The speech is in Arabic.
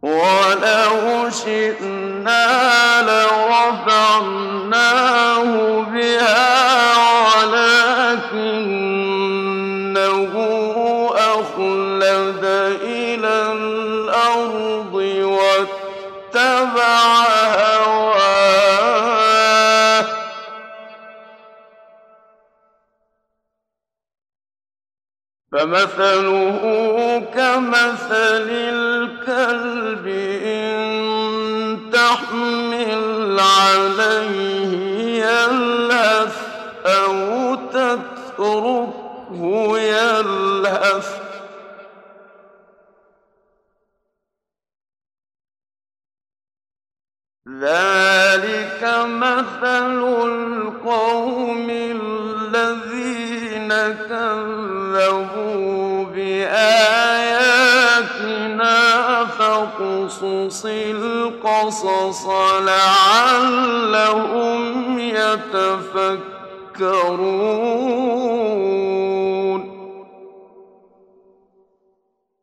وَلَوْ شِئْنَا لَرَفَعْنَاهُ بِهَا وَلَٰكِنَّهُ أَخْلَدَ إِلَى الْأَرْضِ وَاتَّبَعَ هَوَاهُ ۚ فَمَثَلُهُ كَمَثَلِ الْكَلْبِ إِن تَحْمِلْ عَلَيْهِ يَلْهَثْ أَوْ تَتْرُكْهُ يَلْهَث ۚ ذَٰلِكَ مَثَلُ الْقَوْمِ الَّذِينَ كَذَّبُوا بِآيَاتِنَا ۖ فَاقْصُصِ الْقَصَصَ لَعَلَّهُمْ يَتَفَكَّرُونَ